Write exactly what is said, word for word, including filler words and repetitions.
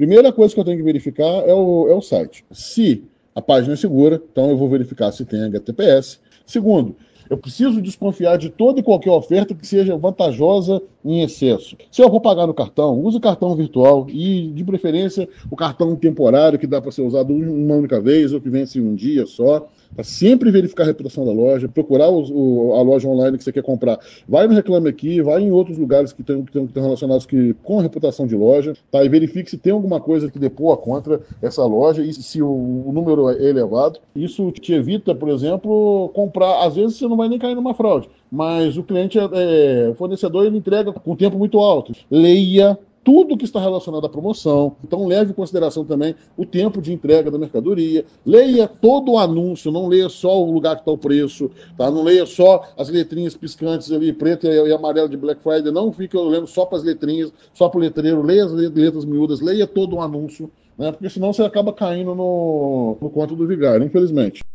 Primeira coisa que eu tenho que verificar é o, é o site. Se a página é segura, então eu vou verificar se tem H T T P S. Segundo, eu preciso desconfiar de toda e qualquer oferta que seja vantajosa em excesso. Se eu vou pagar no cartão, use o cartão virtual e, de preferência, o cartão temporário que dá para ser usado uma única vez ou que vence um dia só. Para sempre verificar a reputação da loja, procurar o, o, a loja online que você quer comprar. Vai no Reclame Aqui, vai em outros lugares que estão que relacionados que, com a reputação de loja, tá? E verifique se tem alguma coisa que depoa contra essa loja e se o, o número é elevado. Isso te evita, por exemplo, comprar. Às vezes você não vai nem cair numa fraude, mas o cliente, é, é, o fornecedor, ele entrega com tempo muito alto. Leia tudo que está relacionado à promoção. Então, leve em consideração também o tempo de entrega da mercadoria. Leia todo o anúncio, não leia só o lugar que está o preço, tá? Não leia só as letrinhas piscantes ali, preta e amarela de Black Friday. Não fique olhando só para as letrinhas, só para o letreiro. Leia as letras miúdas, leia todo o anúncio, né? Porque senão você acaba caindo no, no conto do vigário, infelizmente.